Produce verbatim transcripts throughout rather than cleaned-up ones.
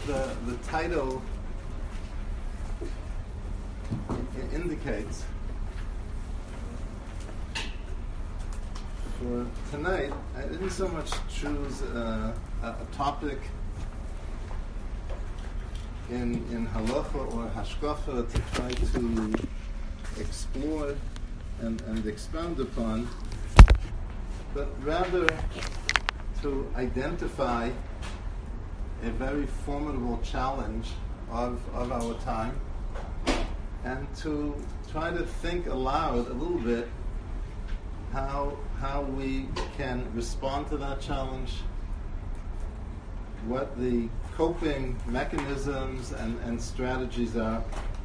the, the title i- indicates, for tonight, I didn't so much choose uh, a, a topic in in halacha or hashkafa to try to explore and, and expound upon, but rather to identify a very formidable challenge of, of our time, and to try to think aloud a little bit how how we can respond to that challenge, what the coping mechanisms and, and strategies are.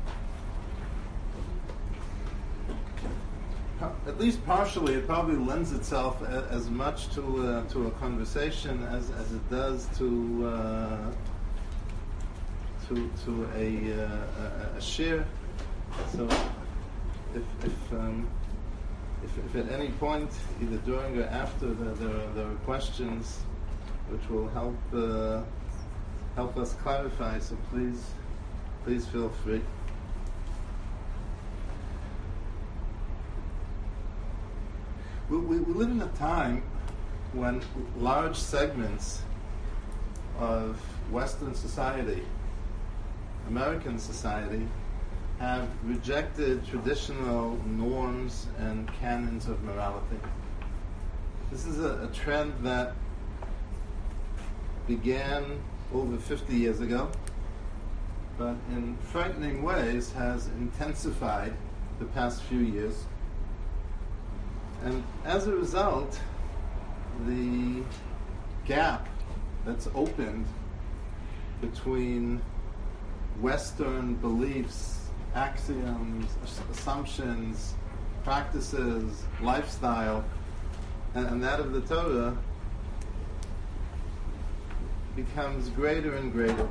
At least partially, it probably lends itself a, as much to uh, to a conversation as, as it does to uh, to to a, uh, a, a share. So, if if, um, if if at any point, either during or after, there there are, there are questions which will help uh, help us clarify, so please please feel free. We, we, we live in a time when large segments of Western society, American society, have rejected traditional norms and canons of morality. This is a, a trend that began over fifty years ago, but in frightening ways has intensified the past few years. And as a result, the gap that's opened between Western beliefs, axioms, assumptions, practices, lifestyle, and, and that of the Torah becomes greater and greater.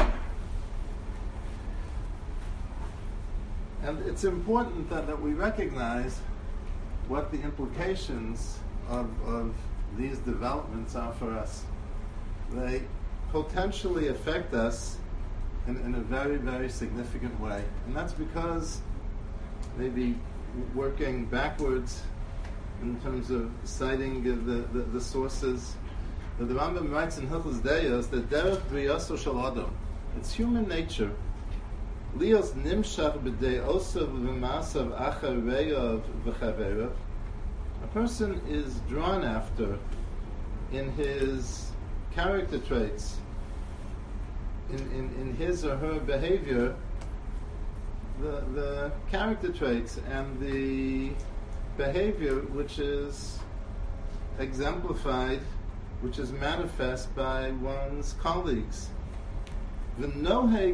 And it's important that, that we recognize what the implications of, of these developments are for us. They potentially affect us in, in a very, very significant way. And that's because, maybe working backwards in terms of citing the, the, the sources, the Rambam writes in Hilchos Deos that derech briyaso shel adam, it's human nature, lios nimshach b'dei osav v'masav achar reyav v'chaverav. A person is drawn after in his character traits, in, in, in his or her behavior, the, the character traits and the behavior which is exemplified, which is manifest by one's colleagues. And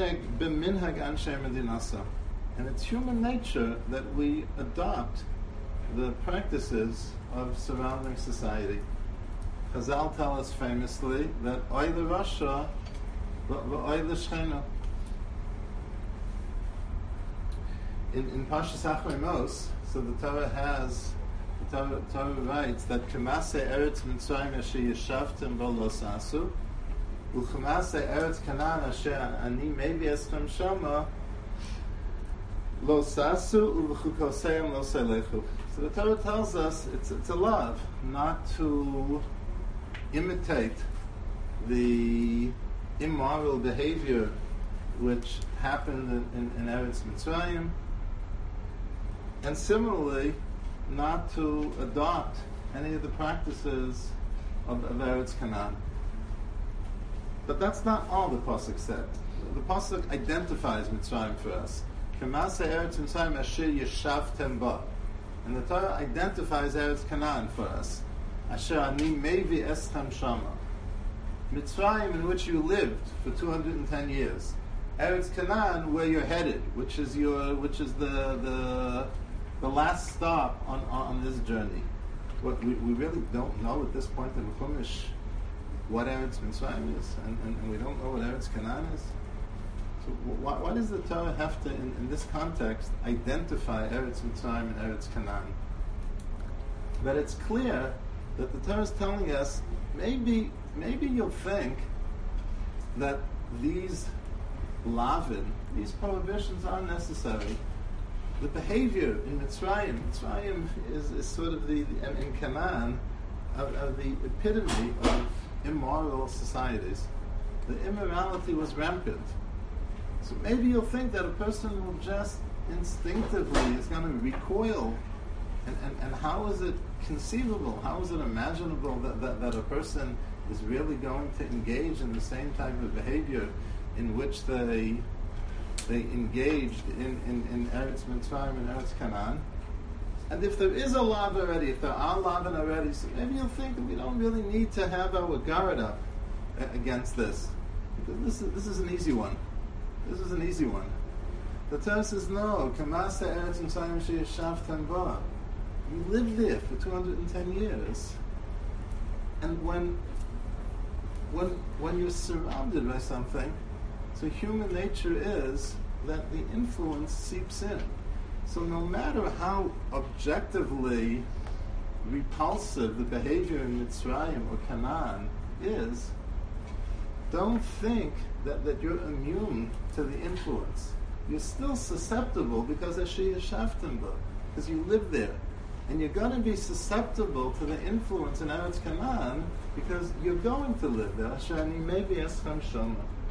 it's human nature that we adopt the practices of surrounding society. Chazal tell us famously that oy l'rasha v'oy l'shchena. In in Parshas Acharei Mos, so the Torah has, the Torah, Torah writes that K'masei Eretz Mitzrayim asher yeshavtem bo lo sasu, u'K'masei Eretz Canaan asher ani mevi eschem shama lo sasu u'v'chukoseim lo selechu. So the Torah tells us it's it's a love not to imitate the immoral behavior which happened in, in, in Eretz Mitzrayim, and similarly not to adopt any of the practices of, of Eretz Canaan. But that's not all the pasuk said. The pasuk identifies Mitzrayim for us. K'masei Eretz Mitzrayim asher yeshavtem ba. And the Torah identifies Eretz Canaan for us. Asher ani mevi eschem shama. Mitzrayim, in which you lived for two hundred ten years. Eretz Canaan, where you're headed, which is your, which is the the, the last stop on, on this journey. What we, we really don't know at this point in the Chumash what Eretz Mitzrayim is, and, and, and we don't know what Eretz Canaan is. So why, why does the Torah have to, in, in this context, identify Eretz Mitzrayim and Eretz Canaan? But it's clear that the Torah is telling us, maybe maybe you'll think that these lavin, these prohibitions are necessary. The behavior in Mitzrayim, Mitzrayim is, is sort of the, the in Canaan, of, of the epitome of immoral societies. The immorality was rampant. So maybe you'll think that a person will just instinctively is going to recoil. And, and, and how is it conceivable? How is it imaginable that, that, that a person is really going to engage in the same type of behavior in which they they engaged in, in, in Eretz Mitzrayim and Eretz Canaan? And if there is a lav already, if there are lavin already, so maybe you'll think that we don't really need to have our guard up against this. Because this is, this is an easy one. This is an easy one. The Torah says, no, Kamasa Eretz Mitzrayim she'yashavtem ba. You lived there for two hundred ten years. And when, when, when you're surrounded by something, so human nature is that the influence seeps in. So no matter how objectively repulsive the behavior in Mitzrayim or Canaan is, don't think that, that you're immune to the influence. You're still susceptible because Asher Yashavtem ba, because you live there. And you're going to be susceptible to the influence in Eretz Canaan because you're going to live there. Asher ani mevi eschem shoma.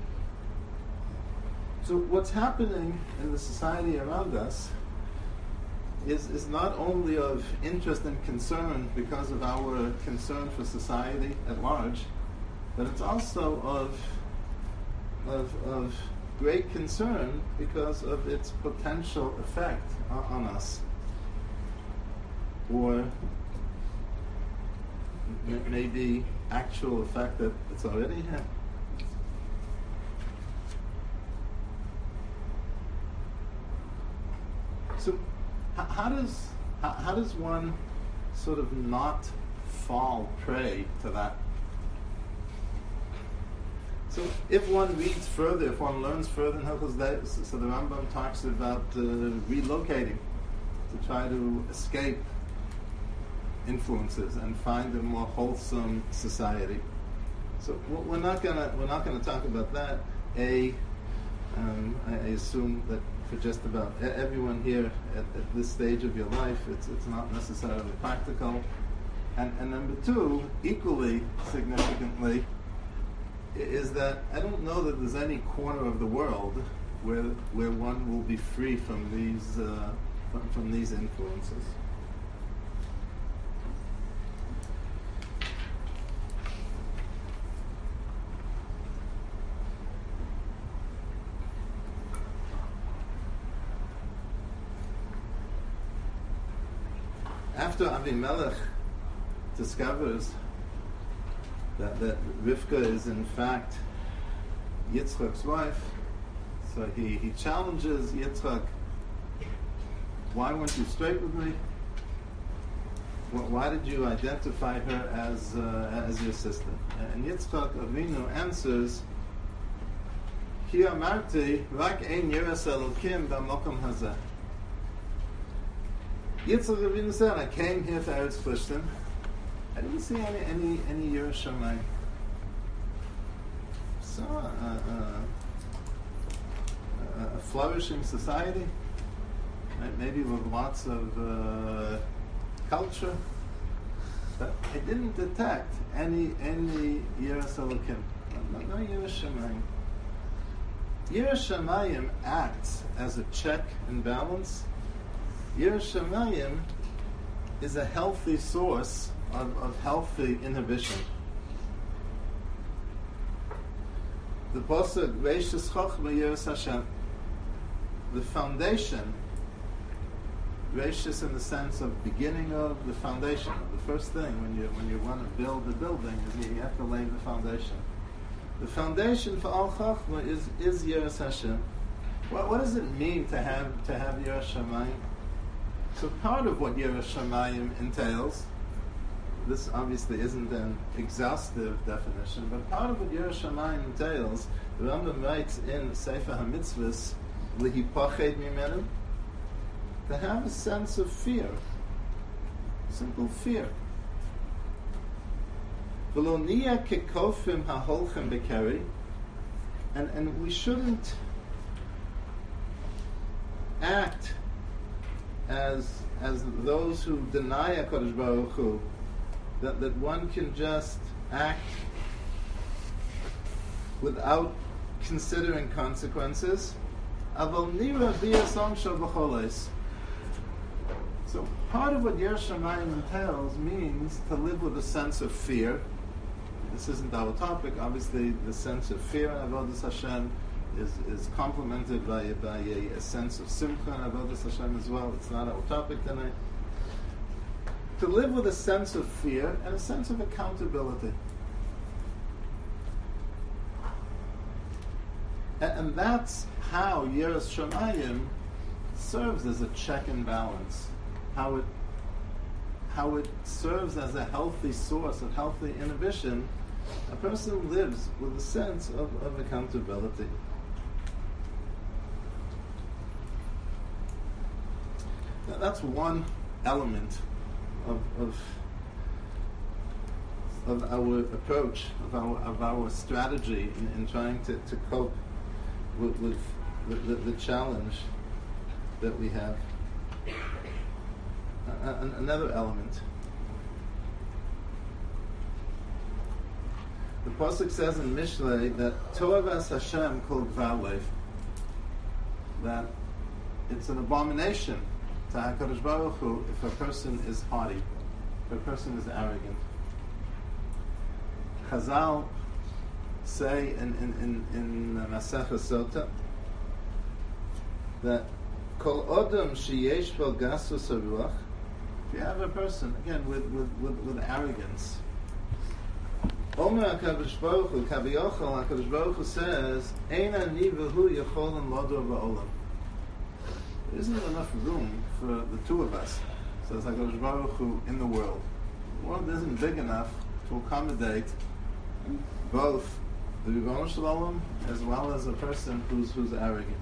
So what's happening in the society around us is, is not only of interest and concern because of our concern for society at large, but it's also of, of, of great concern because of its potential effect on, on us. Or m- maybe actual effect that it's already had. So, h- how does how, how does one sort of not fall prey to that? So, if one reads further, if one learns further in Hilchos Deis, so the Rambam talks about uh, relocating to try to escape influences and find a more wholesome society. So we're not gonna we're not gonna talk about that. A, um, I, I assume that for just about everyone here at, at this stage of your life, it's it's not necessarily practical. And, and number two, equally significantly, is that I don't know that there's any corner of the world where where one will be free from these uh, from, from these influences. After Avimelech discovers that, that Rivka is in fact Yitzchak's wife, so he, he challenges Yitzchak, why weren't you straight with me? Why did you identify her as uh, as your sister? And Yitzchak Avinu answers, Ki amarti rak ein yiras Elokim b'makom hazeh. Yitzchak Avinu said, I came here to Eretz Plishtim. I didn't see any any any Yiras Shamayim. So uh, uh, a flourishing society, right? Maybe with lots of uh, culture, but I didn't detect any any Yiras Elokim. No, no Yiras Shamayim. Yiras Shamayim acts as a check and balance. Yiras Shamayim is a healthy source of, of healthy inhibition. The pasuk Reishis Chochma Yiras Hashem, the foundation, Reishis in the sense of beginning of the foundation. The first thing when you when you want to build a building is you have to lay the foundation. The foundation for all Chochma is is Yiras Hashem. What what does it mean to have to have Yiras Shamayim? So part of what Yiras Shamayim entails, this obviously isn't an exhaustive definition, but part of what Yiras Shamayim entails, the Rambam writes in Sefer HaMitzvahs, Lihipached Mimenu, to have a sense of fear, simple fear. V'lo niya kekofim haholchem bekeri, and and we shouldn't act as as those who deny HaKadosh Baruch Hu, that, that one can just act without considering consequences. Aval nira v'yasam shel b'choles. So part of what Yer Shamayim entails means to live with a sense of fear. This isn't our topic. Obviously, the sense of fear in Avodas Hashem is, is complemented by, by a, a sense of simcha in Avodas Hashem as well. It's not our topic tonight. To live with a sense of fear and a sense of accountability. And, and that's how Yiras Shamayim serves as a check and balance. How it how it serves as a healthy source of healthy inhibition. A person lives with a sense of, of accountability. Now, that's one element of, of of our approach, of our of our strategy in, in trying to, to cope with, with the, the, the challenge that we have. Uh, another element. The pasuk says in Mishlei that Toavas Hashem kol gvalev, that it's an abomination to HaKadosh Baruch Hu if a person is haughty, if a person is arrogant. Chazal say in in in, in Masechah Sota that kol odom sheyesh bel gasus haruach. If you have a person again with with with, with arrogance, Omer HaKadosh Baruch Hu Kaviyachol, HaKadosh Baruch Hu says, Ein ani v'hu yacholim lodor v'olam. There isn't enough room for the two of us, says HaKadosh Baruch Hu, in the world. The world isn't big enough to accommodate both the Ribono Shel Olam as well as a person who's who's arrogant.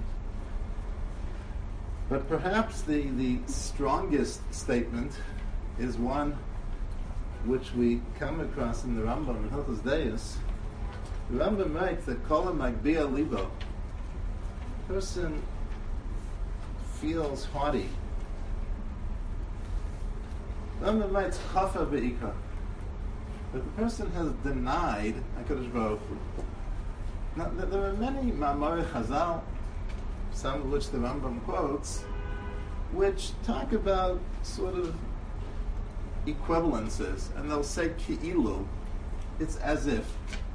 But perhaps the, the strongest statement is one which we come across in the Rambam in Hilchos Deis. The Rambam writes that Kol Magbia Libo, a person feels haughty. The Rambam writes Chafa Be'ika, that the person has denied HaKadosh Baruch Hu. Now, there are many Ma'amar Chazal, some of which the Rambam quotes, which talk about sort of equivalences, and they'll say ki'ilu, it's as if.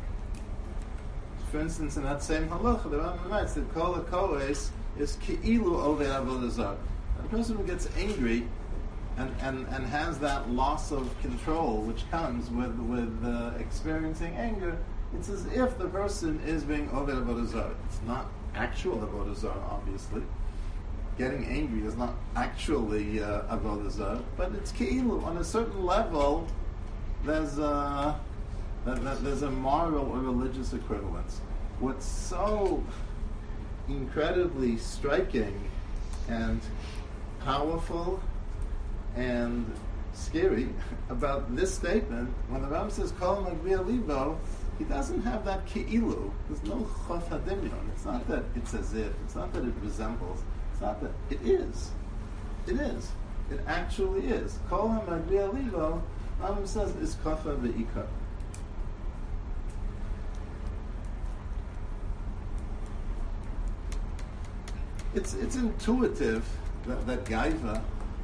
For instance, in that same halacha, the Rambam writes that kol hakohes is ki'ilu over avodah zarah. A person who gets angry and, and, and has that loss of control which comes with with uh, experiencing anger, it's as if the person is being over avodah zarah. It's not actual avodah zarah, obviously. Getting angry is not actually uh, avodah zarah, but it's keilu. On a certain level, there's a, there's a moral or religious equivalence. What's so incredibly striking and powerful and scary about this statement, when the Ram says Kol Magbia Libo, he doesn't have that keilu. There's no chof hadimyon. It's not that it's as if. It's not that it resembles. It's not that it is. It is. It actually is. Kol ha-magbia libo, Rambam says, is kafa ve'ika. It's it's intuitive that, that gaiva,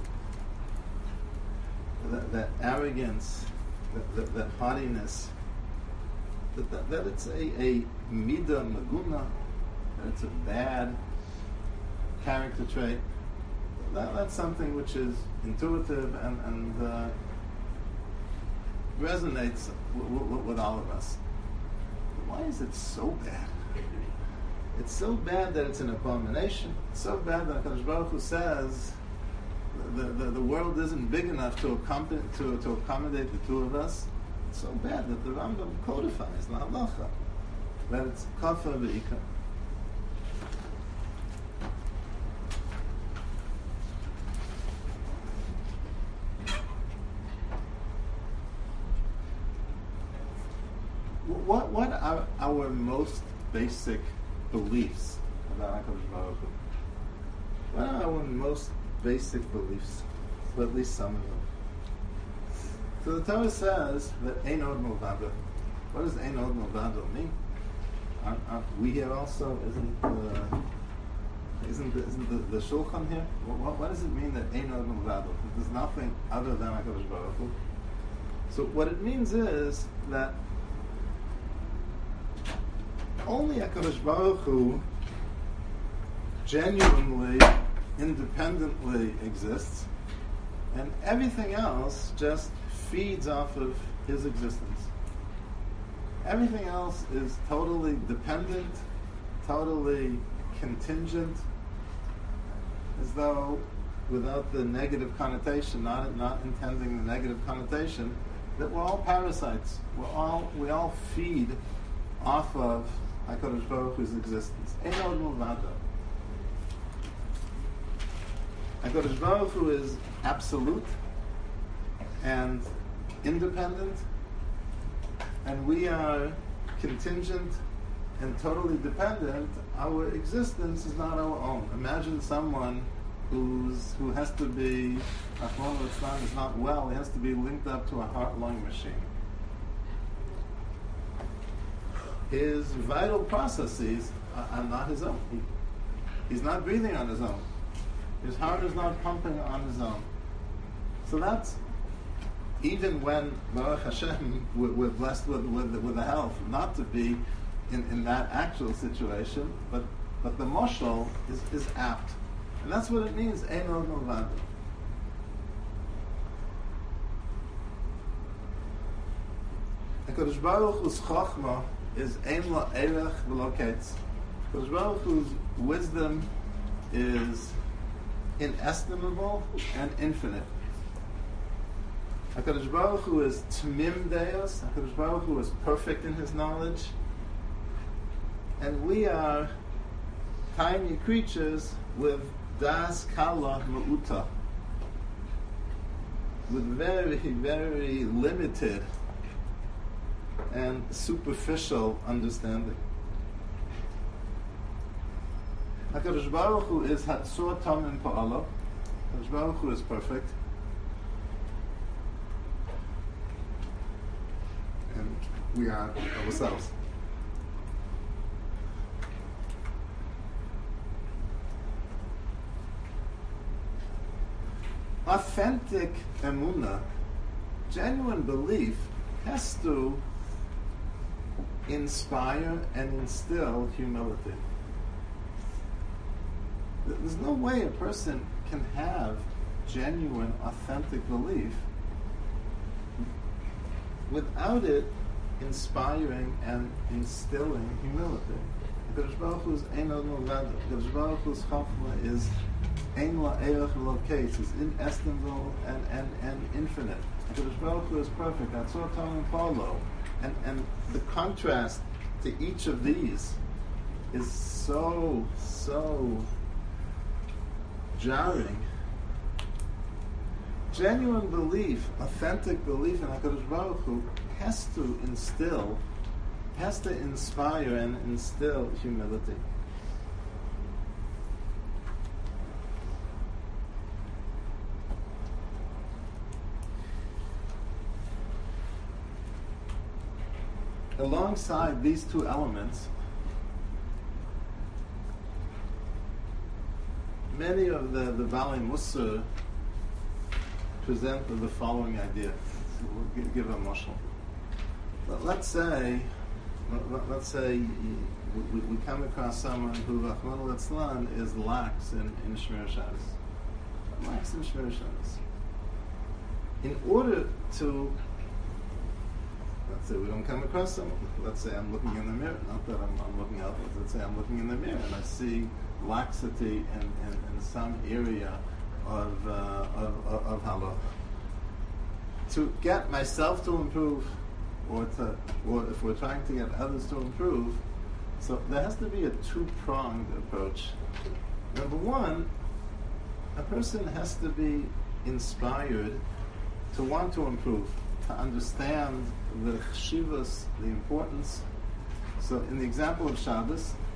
that, that arrogance, that, that, that haughtiness, that, that, that it's a, a mida maguna, that it's a bad character trait. That, that's something which is intuitive and, and uh, resonates w- w- with all of us. Why is it so bad? It's so bad that it's an abomination. It's so bad that HaKadosh Baruch Hu says the, the, the world isn't big enough to accommodate, to, to accommodate the two of us. It's so bad that the Rambam codifies the halacha that it's kafa ve'ika. What what are our most basic beliefs about HaKadosh Baruch Hu. What are our most basic beliefs? Well, at least some of them. So the Torah says that Ein Od Milvado. What does Ein Od Milvado mean? Aren't, aren't we here also? Isn't the isn't the, isn't the, the Shulchan here? What, what does it mean that Ein Od Milvado? There's nothing other than HaKadosh Baruch Hu. So what it means is that only HaKadosh Baruch Hu genuinely, independently exists, and everything else just feeds off of his existence. Everything else is totally dependent, totally contingent, as though, without the negative connotation, not not intending the negative connotation, that we're all parasites. We're all we all feed off of HaKadosh Baruch Hu's existence. Ein Od Milvado. HaKadosh Baruch Hu is absolute and independent, and we are contingent and totally dependent. Our existence is not our own. Imagine someone who's who has to be, Rahman al-Islam is not well, he has to be linked up to a heart-lung machine. His vital processes are, are not his own. He, he's not breathing on his own. His heart is not pumping on his own. So that's, even when, Baruch Hashem, we're, we're blessed with, with, with the health, not to be in, in that actual situation, but, but the mashal is, is apt. And that's what it means, Ein Od Milvado. HaKadosh Baruch Hu's Chochmah is Ein La Erech V'Lo Ketz. HaKadosh Baruch Hu's wisdom is inestimable and infinite. HaKadosh Baruch Hu is Tmim Deos. HaKadosh Baruch Hu is perfect in his knowledge. And we are tiny creatures with Das Kala Ma'uta, with very, very limited and superficial understanding. HaKadosh Baruch Hu is Hatzor Tamim Pa'alo. HaKadosh Baruch Hu is perfect. And we are ourselves. Authentic emunah, genuine belief, has to inspire and instill humility. There's no way a person can have genuine, authentic belief without it inspiring and instilling humility. HaKadosh Baruch Hu's Ein Od Milvado. HaKadosh Baruch Hu's Chachma is Ein La Erech V'Lo Ketz, is inestimable and, and, and infinite. HaKadosh Baruch Hu is perfect. Hatzor Tamim Pa'alo. And, and the contrast to each of these is so, so jarring. Genuine belief, authentic belief in HaKadosh Baruch Hu has to instill, has to inspire and instill humility. Alongside these two elements, many of the, the Baalei Musar present the following idea. So we'll give, give a mashal. Let's say, let, let's say we, we come across someone who, Rahman al-Islam, is lax in, in Shmir Shabbos. Lax in Shmir Shabbos. In order to, let's say we don't come across someone, let's say I'm looking in the mirror, not that I'm, I'm looking outwards, let's say I'm looking in the mirror and I see laxity in, in, in some area of, uh, of, of, of halakha. To get myself to improve, or to, or if we're trying to get others to improve, so there has to be a two-pronged approach. Number one, a person has to be inspired to want to improve, to understand the chshivas, the importance. So in the example of Shabbos,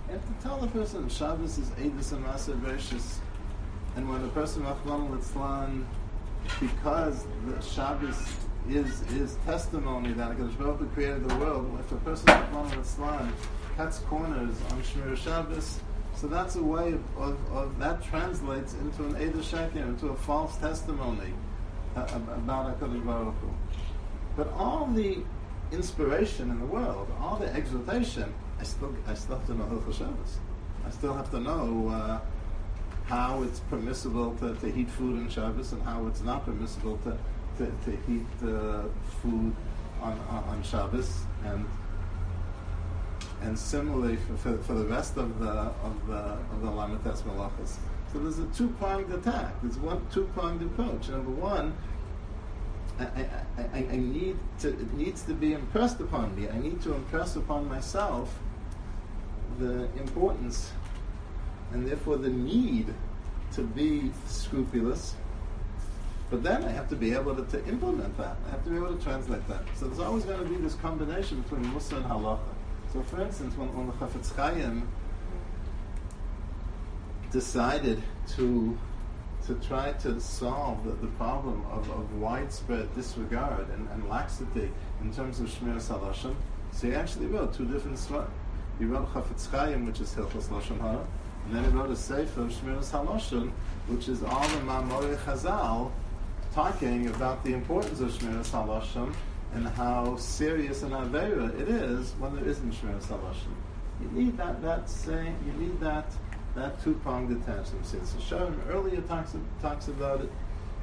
You have to tell the person Shabbos is Eidus and Maaseh Bereishis, and when a person Rachmana litzlan, because the Shabbos is is testimony that HaKadosh Baruch Hu created the world. If a person Rachmana litzlan cuts corners on Shmir Shabbos, so that's a way of, of, of that translates into an Eidus Sheker, into a false testimony uh, about HaKadosh Baruch Hu. But all the inspiration in the world, all the exhortation, I still I still have to know Hilchos Shabbos. I still have to know uh, how it's permissible to, to heat food on Shabbos and how it's not permissible to to, to heat uh, food on, on on Shabbos, and and similarly for, for, for the rest of the of the of the Lamites Malachas. So there's a two-pronged attack. There's one two-pronged approach. Number one, I, I, I, I need to it needs to be impressed upon me. I need to impress upon myself the importance and therefore the need to be scrupulous. But then I have to be able to, to implement that. I have to be able to translate that. So there's always going to be this combination between Musa and Halacha. So for instance, when, when the Chafetz Chaim decided to to try to solve the, the problem of, of widespread disregard and, and laxity in terms of Shmiras HaLashon, so he actually wrote two different svarim. He wrote Chafetz Chaim, which is Hilchos Lashon Hara, and then he wrote a Sefer of Shmiras HaLashon, which is all the Ma'amorei Chazal talking about the importance of Shmiras HaLashon and how serious an Aveira it is when there isn't Shmiras HaLashon. You need that, that saying, you need that that two-pronged attachment. So Sharon earlier talks, talks about it.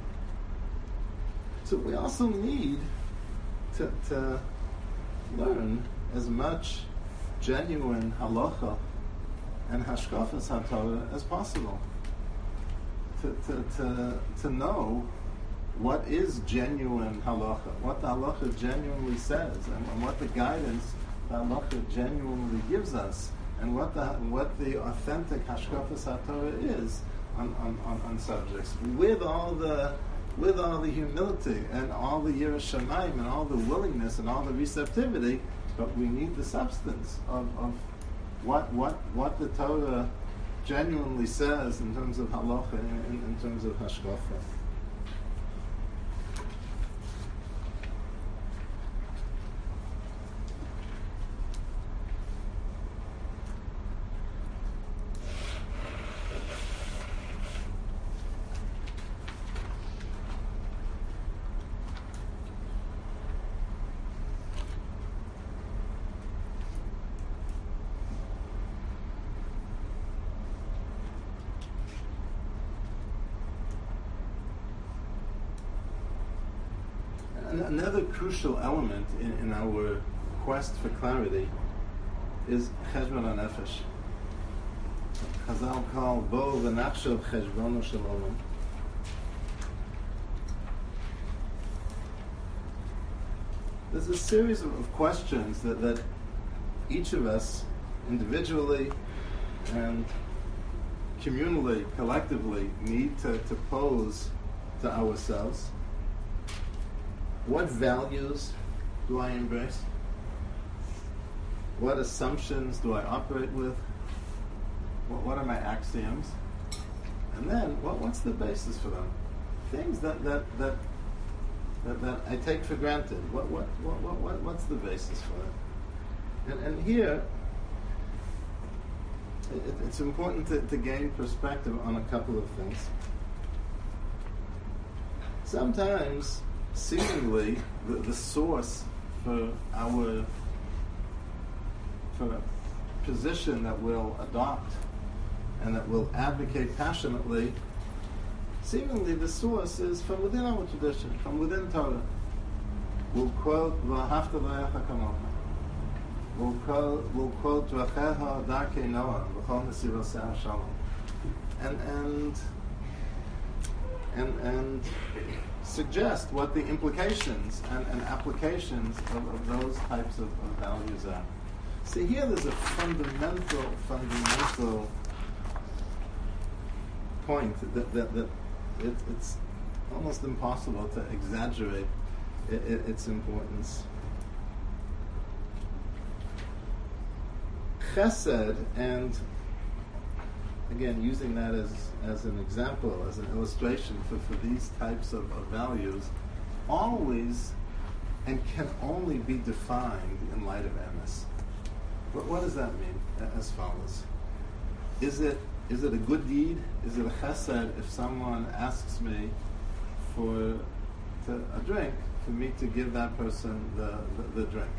So we also need to, to learn as much genuine halacha and hashkafas haTorah as possible. To, to, to, to know what is genuine halacha, what the halacha genuinely says, and, and what the guidance the halacha genuinely gives us, and what the what the authentic hashkafas haTorah is on, on, on, on subjects, with all the with all the humility and all the yiras shamayim and all the willingness and all the receptivity, but we need the substance of, of what what what the Torah genuinely says in terms of halacha, in, in, in terms of hashkafa. Another crucial element in, in our quest for clarity is cheshbon hanefesh. Chazal call bo v'nachshav cheshbono shel olam. There's a series of, of questions that, that each of us, individually and communally, collectively, need to, to pose to ourselves. What values do I embrace? What assumptions do I operate with? What, what are my axioms? And then, what, what's the basis for them? Things that that, that that that I take for granted. What what what what, what what's the basis for it? And and here, it, it's important to, to gain perspective on a couple of things. Sometimes, seemingly, the, the source for our for a position that we'll adopt and that we'll advocate passionately, seemingly the source is from within our tradition, from within Torah. We'll quote V'ahavta l'reacha kamocha. We'll quote we'll quote V'achecha darkei Noah v'chol nesivosei hashalom. And and and and suggest what the implications and, and applications of, of those types of, of values are. See, here there's a fundamental, fundamental point that, that, that it, it's almost impossible to exaggerate it, it, its importance. chesed, and again, using that as, as an example, as an illustration for, for these types of, of values, always and can only be defined in light of emes. What, what does that mean? As follows. Is it is it a good deed? Is it a chesed if someone asks me for to, a drink, for me to give that person the, the, the drink?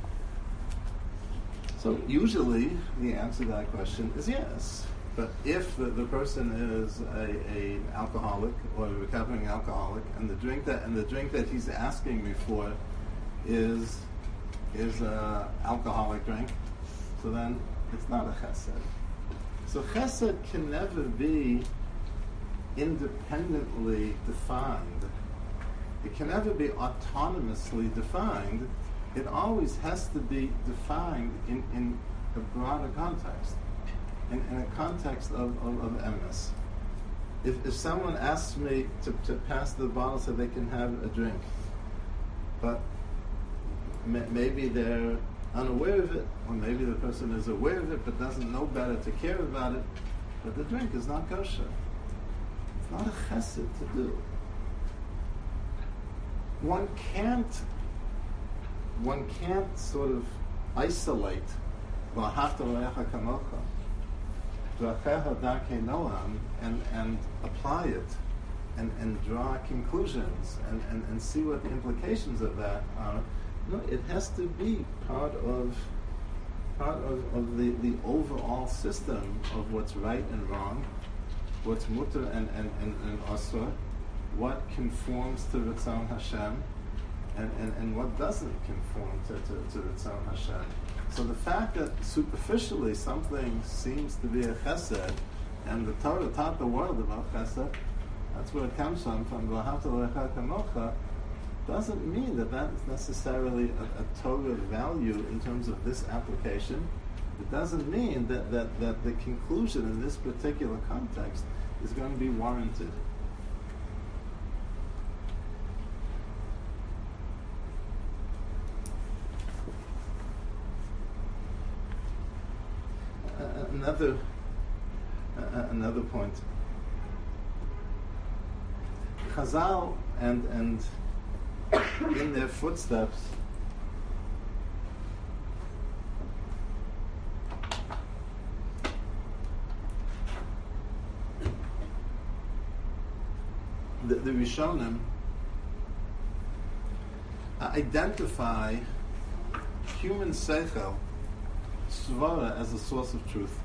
So usually the answer to that question is yes. But if the, the person is a, a alcoholic or a recovering alcoholic, and the drink that and the drink that he's asking me for is is a alcoholic drink, so then it's not a chesed. So chesed can never be independently defined. It can never be autonomously defined. It always has to be defined in, in a broader context, in, in a context of, of, of emes. If, if someone asks me to, to pass the bottle so they can have a drink, but may, maybe they're unaware of it, or maybe the person is aware of it but doesn't know better to care about it, but the drink is not kosher. It's not a chesed to do. One can't one can't sort of isolate v'ahavta l'reacha kamocha, v'achecha darkei noam, and and apply it and, and draw conclusions and, and, and see what the implications of that are. No, it has to be part of part of, of the, the overall system of what's right and wrong, what's mutter and, and, and, and asur, what conforms to Ritzon Hashem, and, and, and what doesn't conform to, to, to Ritzon Hashem. So the fact that superficially something seems to be a chesed, and the Torah taught the world about chesed, that's where it comes from, from v'ahavta l'reacha kamocha, doesn't mean that that is necessarily a, a Torah value in terms of this application. It doesn't mean that, that, that the conclusion in this particular context is going to be warranted. Uh, another uh, another point. Chazal and and in their footsteps the, the Rishonim identify human seichel, svara, as a source of truth.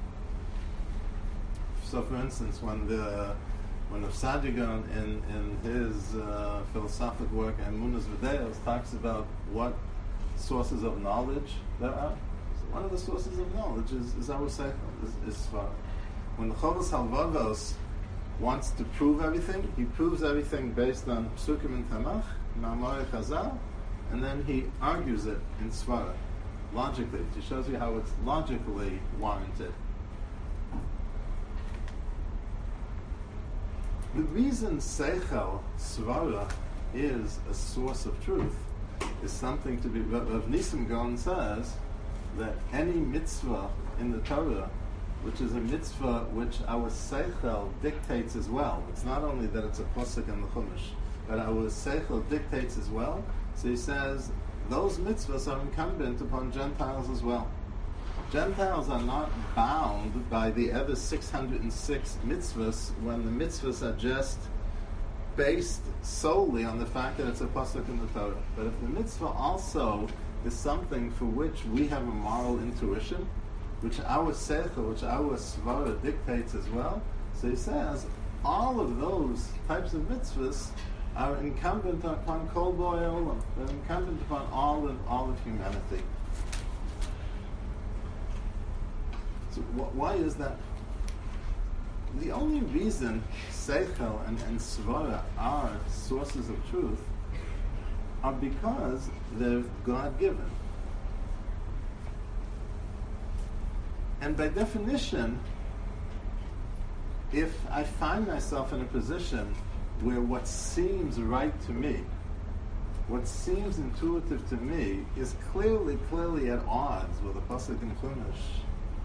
So for instance, when the When Rav Sadigan in, in his uh, philosophic work Emunas V'Deos talks about what sources of knowledge there are, so one of the sources of knowledge is, is our seichel, is, is svara. When the Chovos Halvavos wants to prove everything, he proves everything based on Psukim and Tanakh, Ma'amar Chazal, and then he argues it in svara, logically. He shows you how it's logically warranted. The reason Seichel, Svara, is a source of truth is something to be... Rav Nissim Gaon says that any mitzvah in the Torah, which is a mitzvah which our Seichel dictates as well, it's not only that it's a pasuk in the Chumash, but our Seichel dictates as well, so he says those mitzvahs are incumbent upon Gentiles as well. Gentiles are not bound by the other six hundred six mitzvahs when the mitzvahs are just based solely on the fact that it's a pasuk in the Torah. But if the mitzvah also is something for which we have a moral intuition, which our seichel, which our svara dictates as well, so he says all of those types of mitzvahs are incumbent upon kol bo'ei olam. They're incumbent upon all of all of humanity. So wh- why is that? The only reason seichel and, and svara are sources of truth are because they're God-given. And by definition, if I find myself in a position where what seems right to me, what seems intuitive to me, is clearly, clearly at odds with a pasuk in Chumash,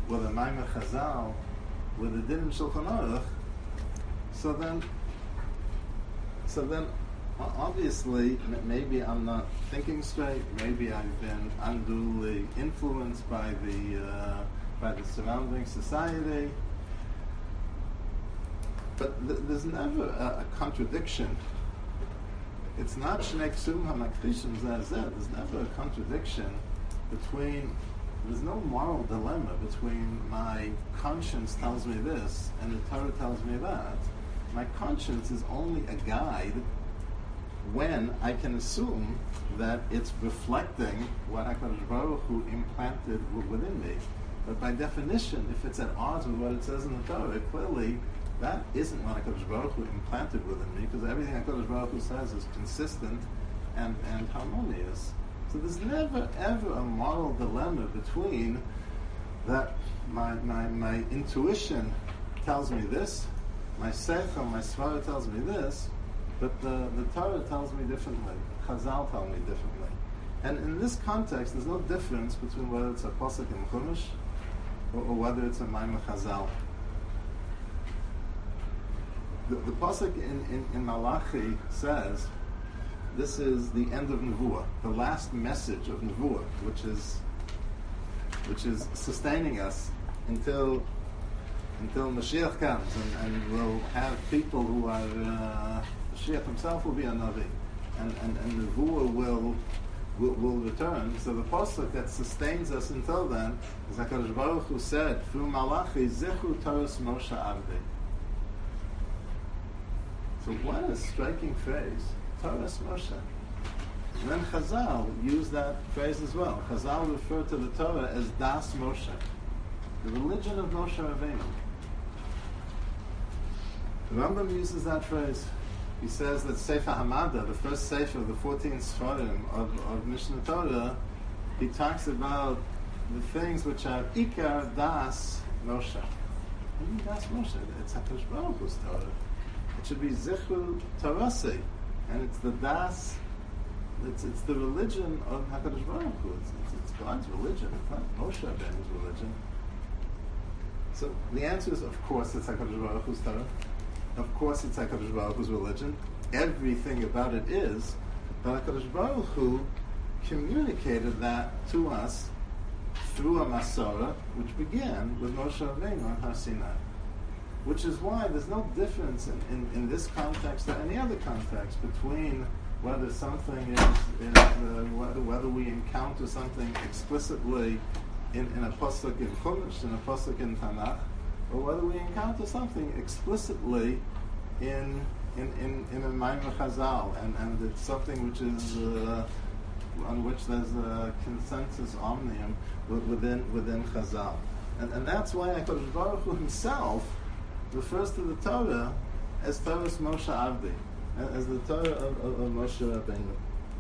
with a Maimon Chazal, with a Din in Shulchan Aruch, so then, so then, obviously, maybe I'm not thinking straight. Maybe I've been unduly influenced by the uh, by the surrounding society. But th- there's never a, a contradiction. It's not Shnei Ksum HaMakdishim Zeh. There's never a contradiction between. There's no moral dilemma between my conscience tells me this and the Torah tells me that. My conscience is only a guide when I can assume that it's reflecting what HaKadosh Baruch Hu implanted w- within me. But by definition, if it's at odds with what it says in the Torah, clearly that isn't what HaKadosh Baruch Hu implanted within me, because everything HaKadosh Baruch Hu says is consistent and, and harmonious. So there's never ever a moral dilemma between that my, my, my intuition tells me this, my seichel, my svara tells me this, but the, the Torah tells me differently. Chazal tell me differently. And in this context, there's no difference between whether it's a pasuk in Chumash or, or whether it's a Maimon Chazal. The, the pasuk in, in, in Malachi says, this is the end of Nevuah, the last message of Nevuah, which is which is sustaining us until until Mashiach comes, and, and we'll have people who are uh, Mashiach himself will be a Navi, and and, and Nevuah will, will will return. So the pasuk that sustains us until then is HaKadosh Baruch Hu said through Malachi, Zichru Toras Moshe Avdi. So what a striking phrase. Toras Moshe. And then Chazal used that phrase as well. Chazal referred to the Torah as Das Moshe, the religion of Moshe Rabbeinu. The Rambam uses that phrase. He says that Sefer Hamada, the first Sefer of the fourteen Sfarim of, of Mishnah Torah, he talks about the things which are Ikar Das Moshe. What do you mean Das Moshe? It's HaKadosh Baruch Hu's Torah. It should be Zichru Torasi. And it's the Das, it's it's the religion of HaKadosh Baruch Hu. It's, it's, it's God's religion. It's not Moshe Rabbeinu's religion. So the answer is, of course, it's HaKadosh Baruch Hu's Torah. Of course, it's HaKadosh Baruch Hu's religion. Everything about it is. But HaKadosh Baruch Hu communicated that to us through a Masorah, which began with Moshe Rabbeinu on Har Sinai. Which is why there's no difference in, in, in this context or any other context between whether something is, is uh, whether, whether we encounter something explicitly in, in a pasuk in Chumash, in a pasuk in Tanakh, or whether we encounter something explicitly in in, in, in a Maimon Chazal, and, and it's something which is uh, on which there's a consensus omnium within within Chazal, and and that's why HaKadosh Baruch Hu himself refers to the Torah as Toras Moshe Avdi, as the Torah of, of, of Moshe Rabbeinu.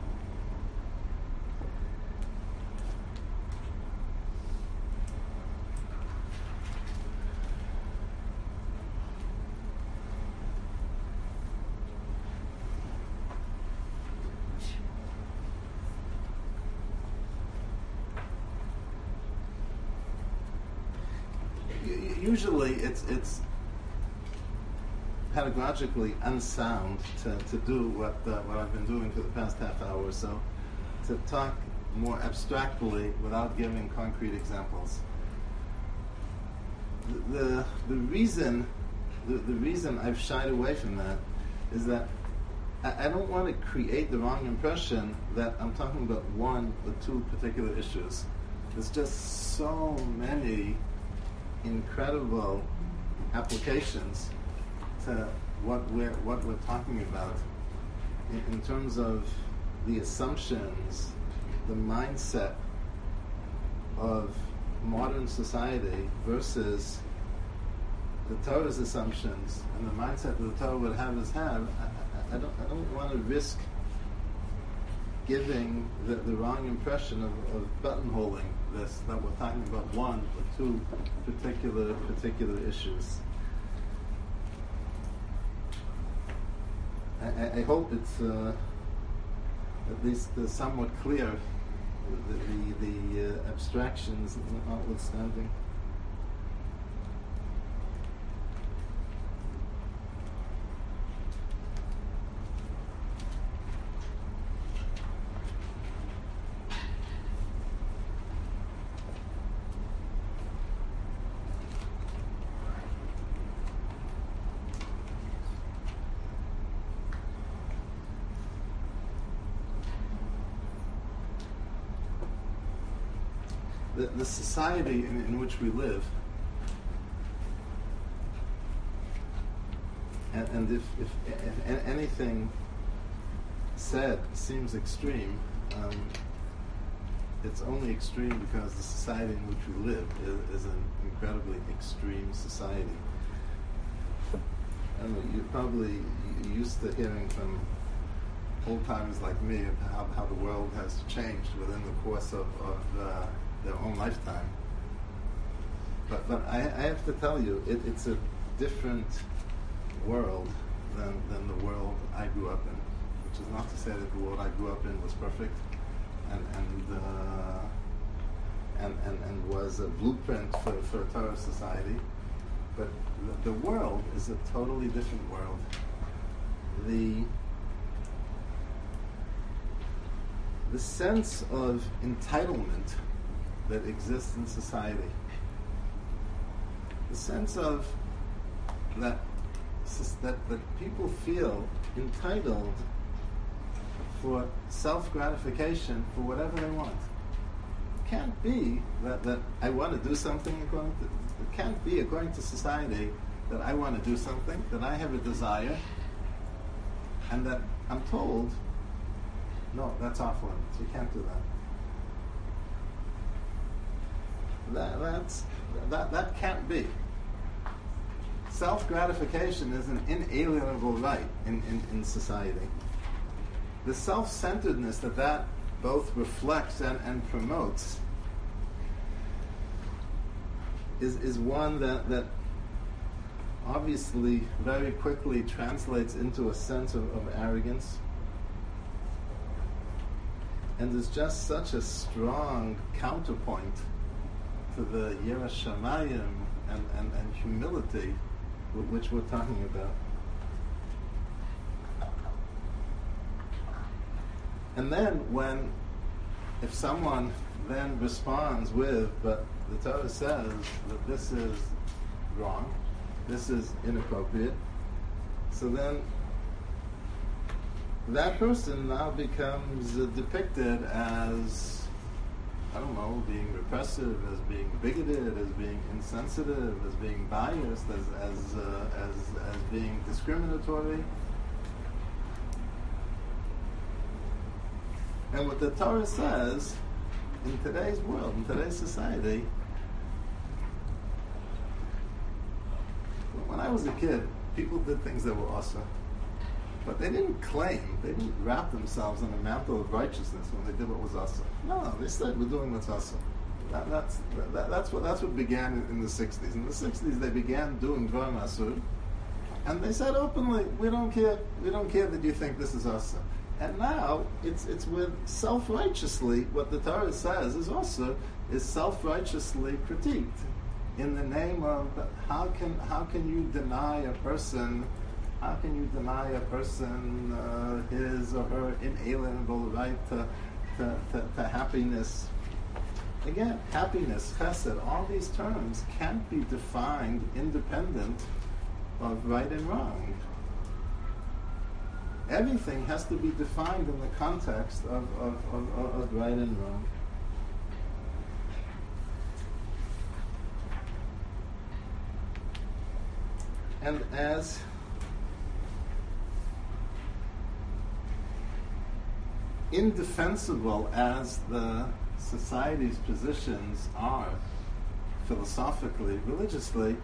Usually, it's it's. pedagogically unsound to, to do what uh, what I've been doing for the past half hour or so, to talk more abstractly without giving concrete examples. The the, the reason the, the reason I've shied away from that is that I, I don't want to create the wrong impression that I'm talking about one or two particular issues. There's just so many incredible applications to what we're what we're talking about in, in terms of the assumptions, the mindset of modern society versus the Torah's assumptions and the mindset that the Torah would have us have. I, I, I don't I don't want to risk giving the, the wrong impression of, of buttonholing this, that we're talking about one or two particular particular issues. I, I hope it's uh, at least uh, somewhat clear, the, the, the uh, abstractions notwithstanding. the, the society in, in which we live, and, and if, if, if anything said seems extreme, um, it's only extreme because the society in which we live is, is an incredibly extreme society. I don't know, you're probably used to hearing from old timers like me how, how the world has changed within the course of, of uh, their own lifetime. But but I, I have to tell you, it, it's a different world than, than the world I grew up in. Which is not to say that the world I grew up in was perfect and and uh, and, and, and was a blueprint for, for a Torah society. But the, the world is a totally different world. The the sense of entitlement that exists in society, the sense of that that, that people feel entitled for self-gratification for whatever they want. It can't be that, that I want to do something according to, it can't be according to society that I want to do something, that I have a desire, and that I'm told, no, that's off limits, you can't do that. That, that's, that, that can't be. Self-gratification is an inalienable right in, in, in society. The self-centeredness that that both reflects and, and promotes is, is one that, that obviously very quickly translates into a sense of, of arrogance. And there's just such a strong counterpoint to the Yiras Shamayim and, and, and humility which we're talking about. And then when, if someone then responds with, but the Torah says that this is wrong, this is inappropriate, so then that person now becomes uh, depicted as, I don't know, being repressive, as being bigoted, as being insensitive, as being biased, as as uh, as, as being discriminatory. And what the Torah says in today's world, in today's society, when I was a kid, people did things that were awesome. But they didn't claim, they didn't wrap themselves in a mantle of righteousness when they did what was awesome. No, they said, we're doing what's awesome. That, that's, that, that's, what, that's what began in, in the sixties. In the sixties, they began doing Dvarim Asur, and they said openly, we don't care, we don't care that you think this is awesome. And now, it's it's with self-righteously, what the Torah says is also, is self-righteously critiqued. In the name of, how can how can you deny a person, how can you deny a person uh, his or her inalienable right to, to, to, to happiness? Again, happiness, chesed, all these terms can't be defined independent of right and wrong. Everything has to be defined in the context of, of, of, of right and wrong. And as indefensible as the society's positions are philosophically, religiously,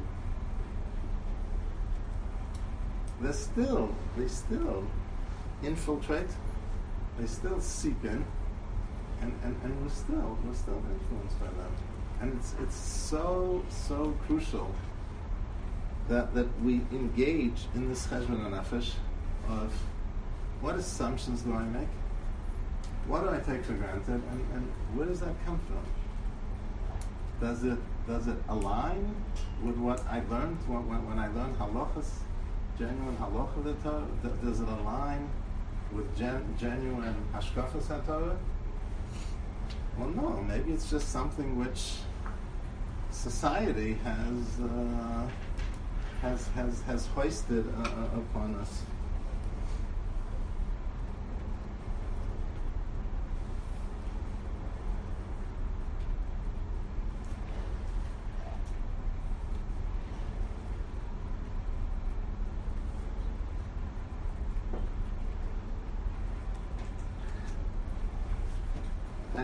they still, they still infiltrate, they still seep in, and, and, and we're still we're still influenced by them. And it's it's so so crucial that that we engage in this cheshbon nefesh of what assumptions do I make, what do I take for granted, and, and where does that come from? Does it does it align with what I learned when, when, when I learned halachas, genuine halacha of the Torah? Does it align with gen, genuine hashkafas HaTorah? Well, no. Maybe it's just something which society has uh, has has has hoisted uh, upon us.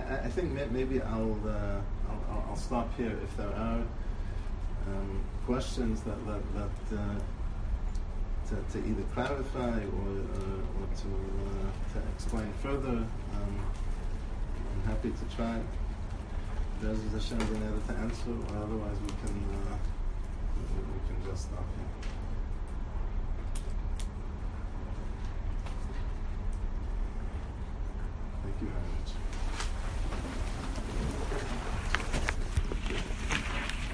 I, I think may, maybe I'll, uh, I'll I'll stop here. If there are um, questions that that, that uh, to, to either clarify or uh, or to uh, to explain further, um, I'm happy to try. There's Hashem being able to answer, or otherwise we can. Uh,